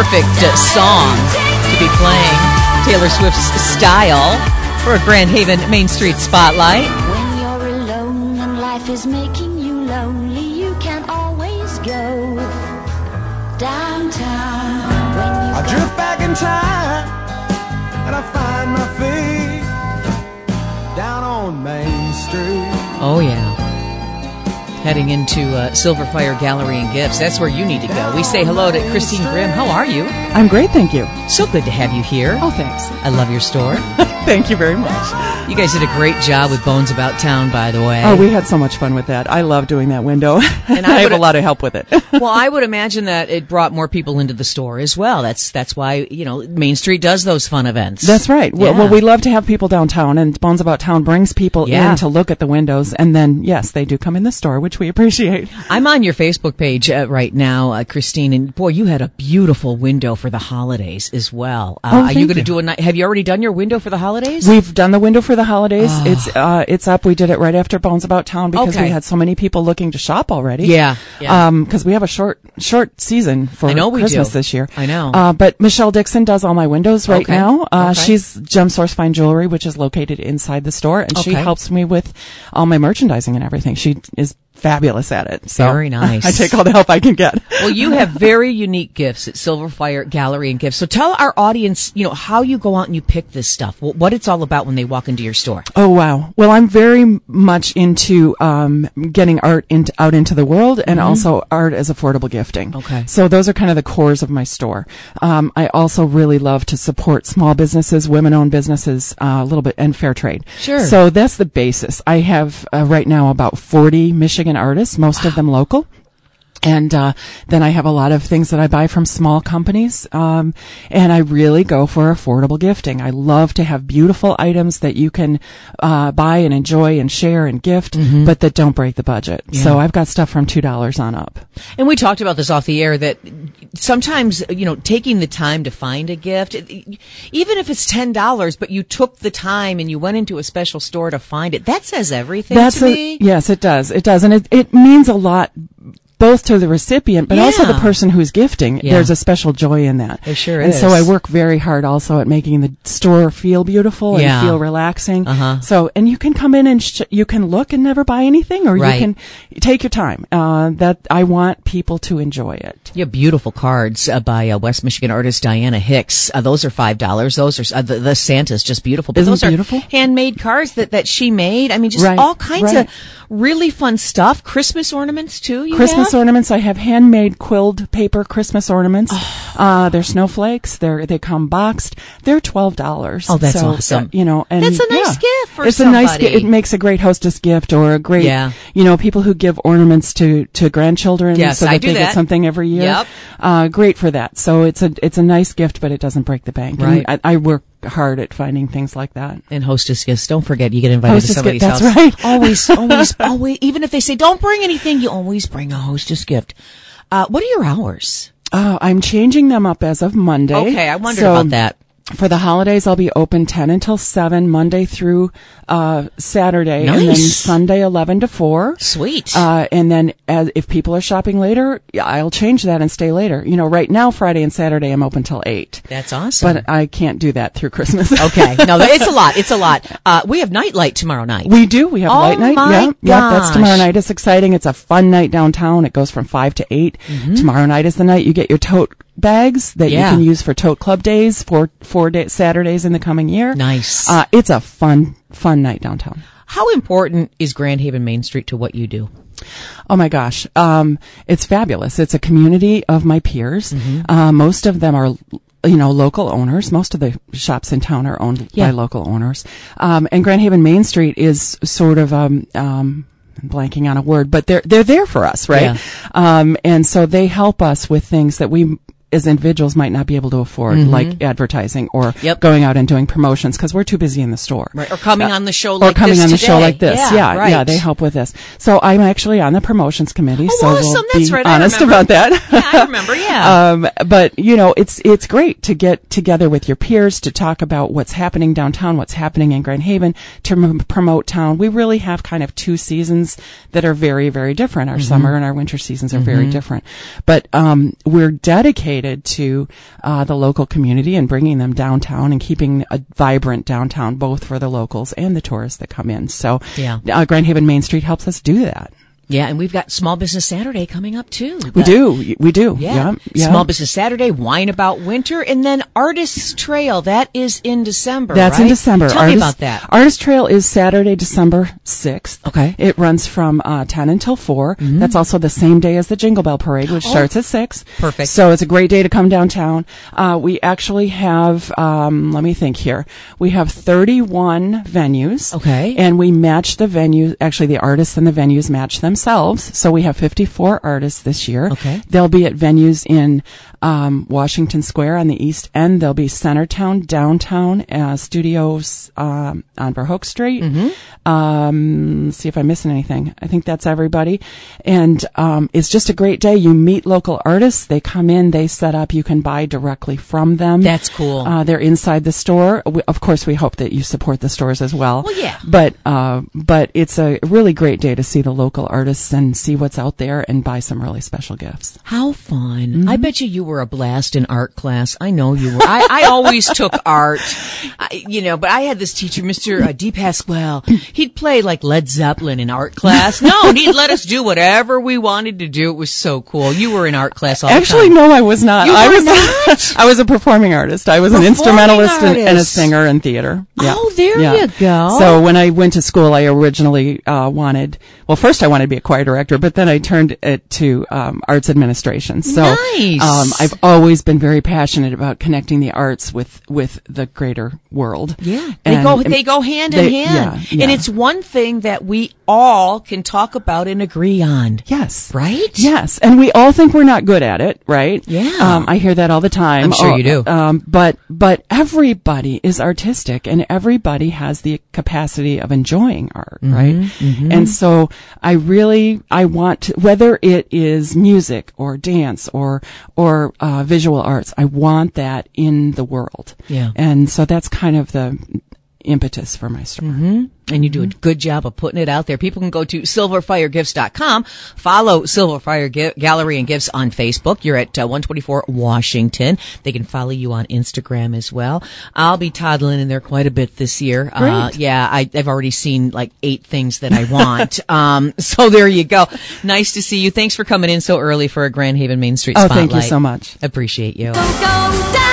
perfect song to be playing. Taylor Swift's Style for a Grand Haven Main Street Spotlight. When you're alone and life is making you lonely, you can always go downtown. I drift back in time and I find my feet down on Main Street. Oh, yeah. Heading into Silverfire Gallery and Gifts. That's where you need to go. We say hello to Christine Grimm. How are you? I'm great, thank you. So good to have you here. Oh, thanks. I love your store. Thank you very much. You guys did a great job with Bones About Town, by the way. Oh, we had so much fun with that. I love doing that window. And I have a lot of help with it. Well, I would imagine that it brought more people into the store as well. That's why, Main Street does those fun events. That's right. Yeah. Well, we love to have people downtown, and Bones About Town brings people in to look at the windows, and then, yes, they do come in the store, which we appreciate. I'm on your Facebook page right now, Christine, and boy, you had a beautiful window for the holidays as well. Are you going to do have you already done your window for the holidays? We've done the window for the holidays. Oh. It's up. We did it right after Bones About Town because we had so many people looking to shop already. Yeah. Because we have a short season for Christmas this year. I know. But Michelle Dixon does all my windows right now. She's Gem Source Fine Jewelry, which is located inside the store, and she helps me with all my merchandising and everything. She is fabulous at it. So very nice. I take all the help I can get. Well, you have very unique gifts at Silverfire Gallery and Gifts. So tell our audience, how you go out and you pick this stuff, what it's all about when they walk into your store. Oh, wow. Well, I'm very much into getting art out into the world and also art as affordable gifting. Okay. So those are kind of the cores of my store. I also really love to support small businesses, women-owned businesses, a little bit, and fair trade. Sure. So that's the basis. I have right now about 40 Michigan artists, most of them local. And then I have a lot of things that I buy from small companies, and I really go for affordable gifting. I love to have beautiful items that you can buy and enjoy and share and gift, but that don't break the budget. Yeah. So I've got stuff from $2 on up. And we talked about this off the air, that sometimes, taking the time to find a gift, even if it's $10, but you took the time and you went into a special store to find it, that says everything to me. Yes, it does. It does. And it means a lot, both to the recipient, but also the person who's gifting. Yeah. There's a special joy in that. There sure is. And so I work very hard also at making the store feel beautiful and feel relaxing. So, and you can come in and you can look and never buy anything, or you can take your time. That I want people to enjoy it. You have beautiful cards by West Michigan artist Diana Hicks. Those are $5. Those are the Santa's just beautiful. But those beautiful? Are handmade cards that she made. I mean, just all kinds of really fun stuff. Christmas ornaments too. Christmas ornaments. I have handmade quilled paper Christmas ornaments. They're snowflakes. They come boxed. They're $12. Oh, that's awesome. And that's a nice gift for it's somebody. A nice gift. It makes a great hostess gift, or a great, people who give ornaments to grandchildren so that they get something every year. Yep. Great for that. So it's a nice gift, but it doesn't break the bank. Right. And I work hard at finding things like that. And hostess gifts. Don't forget, you get invited to somebody's house. That's right. Always. Even if they say don't bring anything, you always bring a hostess gift. What are your hours? I'm changing them up as of Monday. Okay, I wondered about that. For the holidays, I'll be open 10 until 7, Monday through Saturday. Nice. And then Sunday 11 to 4. Sweet. And then if people are shopping later, I'll change that and stay later. Right now, Friday and Saturday, I'm open till 8. That's awesome. But I can't do that through Christmas. Okay. No, it's a lot. It's a lot. We have Nightlight tomorrow night. We do. We have Light Night. Yeah, that's tomorrow night. It's exciting. It's a fun night downtown. It goes from 5 to 8. Tomorrow night is the night you get your tote bags that you can use for tote club days, for 4 Saturdays in the coming year. Nice. It's a fun night downtown. How important is Grand Haven Main Street to what you do? Oh my gosh. It's fabulous. It's a community of my peers. Most of them are local owners. Most of the shops in town are owned by local owners. And Grand Haven Main Street is sort of, I'm blanking on a word, but they're there for us, right? Yeah. And so they help us with things that we as individuals might not be able to afford, like advertising or going out and doing promotions because we're too busy in the store. Right. Or coming on the show like this. Or coming on the show like this. Yeah, they help with this. So I'm actually on the promotions committee, so awesome. We'll be honest about that. Yeah, I remember, but, it's great to get together with your peers to talk about what's happening downtown, what's happening in Grand Haven, to promote town. We really have kind of two seasons that are very, very different. Our summer and our winter seasons are very different. But we're dedicated dedicated to the local community and bringing them downtown and keeping a vibrant downtown, both for the locals and the tourists that come in. So Grand Haven Main Street helps us do that. Yeah, and we've got Small Business Saturday coming up, too. We do. Yeah. Small Business Saturday, Wine About Winter, and then Artists Trail. That is in December, That's right? in December. Tell me about that. Artist Trail is Saturday, December 6th. Okay. It runs from 10 until 4. Mm-hmm. That's also the same day as the Jingle Bell Parade, which starts at 6. Perfect. So it's a great day to come downtown. We actually have, let me think here. We have 31 venues. Okay. And we match the venues, actually the artists and the venues match themselves. So we have 54 artists this year. Okay. They'll be at venues in Washington Square on the east end. There'll be Centertown, downtown, studios on Verhoek Street. Mm-hmm. Let's see if I'm missing anything. I think that's everybody. And it's just a great day. You meet local artists. They come in, they set up. You can buy directly from them. That's cool. They're inside the store. Of course, we hope that you support the stores as well. Well, yeah. But it's a really great day to see the local artists and see what's out there and buy some really special gifts. How fun. Mm-hmm. I bet you were a blast in art class. I know you were. I always took art, but I had this teacher, Mr. D. Pasquale. He'd play like Led Zeppelin in art class. No, and he'd let us do whatever we wanted to do. It was so cool. You were in art class all the time. Actually, no, I was not. You were not? I was a performing artist. I was an instrumentalist and a singer in theater. Yeah. Oh, there you go. So when I went to school, I originally first I wanted to be a choir director, but then I turned it to arts administration. So nice. I've always been very passionate about connecting the arts with the greater world. Yeah, and they go hand in hand. Yeah. And it's one thing that we all can talk about and agree on. Yes. Right? Yes. And we all think we're not good at it, right? Yeah. I hear that all the time. I'm sure you do. But everybody is artistic and everybody has the capacity of enjoying art, right? Mm-hmm. And so I want to, whether it is music or dance or visual arts, I want that in the world. Yeah. And so that's kind of the impetus for my store. Mm-hmm. And you do a good job of putting it out there. People can go to silverfiregifts.com, follow Silverfire Gallery and Gifts on Facebook. You're at 124 Washington. They can follow you on Instagram as well. I'll be toddling in there quite a bit this year. Great. I've already seen like 8 things that I want. So there you go. Nice to see you. Thanks for coming in so early for a Grand Haven Main Street Spotlight. Thank you so much. Appreciate you. Go, go,